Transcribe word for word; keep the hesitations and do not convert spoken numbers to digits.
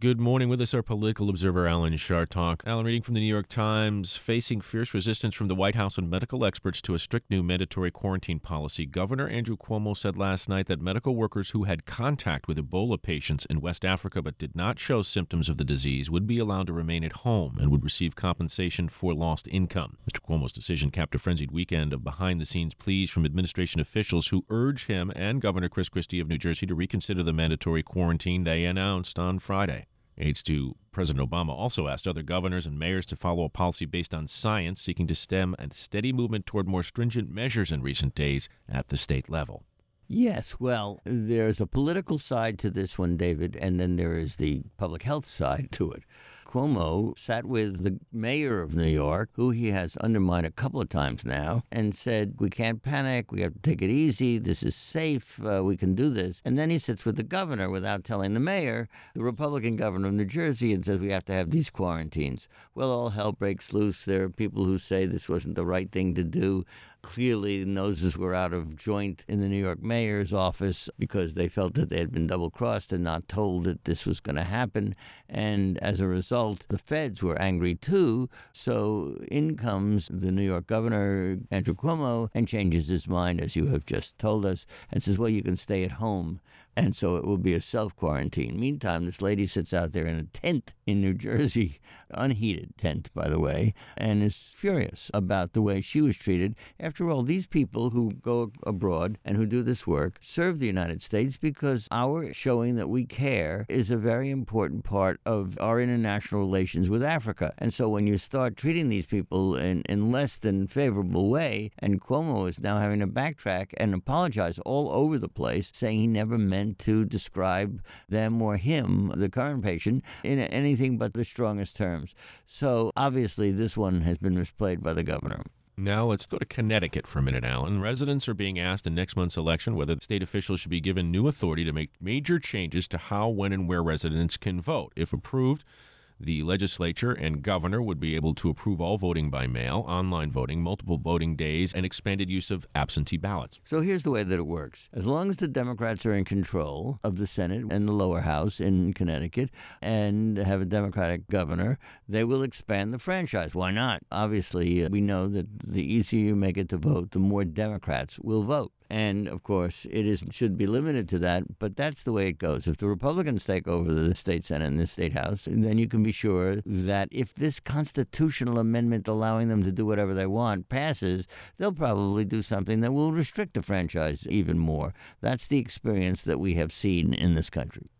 Good morning. With us, our political observer, Alan Chartock. Alan, reading from the New York Times, facing fierce resistance from the White House and medical experts to a strict new mandatory quarantine policy, Governor Andrew Cuomo said last night that medical workers who had contact with Ebola patients in West Africa but did not show symptoms of the disease would be allowed to remain at home and would receive compensation for lost income. Mister Cuomo's decision capped a frenzied weekend of behind-the-scenes pleas from administration officials who urge him and Governor Chris Christie of New Jersey to reconsider the mandatory quarantine they announced on Friday. Aides to President Obama also asked other governors and mayors to follow a policy based on science, seeking to stem a steady movement toward more stringent measures in recent days at the state level. Yes, well, there's a political side to this one, David, and then there is the public health side to it. Cuomo sat with the mayor of New York, who he has undermined a couple of times now, and said, we can't panic, we have to take it easy, this is safe, uh, we can do this. And then he sits with the governor without telling the mayor, the Republican governor of New Jersey, and says we have to have these quarantines. Well, all hell breaks loose. There are people who say this wasn't the right thing to do. Clearly, noses were out of joint in the New York mayor's office because they felt that they had been double-crossed and not told that this was going to happen. And as a result, the feds were angry too. So in comes the New York governor, Andrew Cuomo, and changes his mind, as you have just told us, and says, well, you can stay at home. And so it will be a self-quarantine. Meantime, this lady sits out there in a tent in New Jersey, unheated tent, by the way, and is furious about the way she was treated. After all, these people who go abroad and who do this work serve the United States because our showing that we care is a very important part of our international relations with Africa. And so when you start treating these people in, in less than favorable way, and Cuomo is now having to backtrack and apologize all over the place, saying he never meant to describe them or him, the current patient, in anything but the strongest terms. So obviously this one has been misplayed by the governor. Now let's go to Connecticut for a minute, Alan. Residents are being asked in next month's election whether state officials should be given new authority to make major changes to how, when, and where residents can vote. If approved, the legislature and governor would be able to approve all voting by mail, online voting, multiple voting days, and expanded use of absentee ballots. So here's the way that it works. As long as the Democrats are in control of the Senate and the lower house in Connecticut and have a Democratic governor, they will expand the franchise. Why not? Obviously, we know that the easier you make it to vote, the more Democrats will vote. And, of course, it is should be limited to that, but that's the way it goes. If the Republicans take over the state Senate and the state House, then you can be sure that if this constitutional amendment allowing them to do whatever they want passes, they'll probably do something that will restrict the franchise even more. That's the experience that we have seen in this country.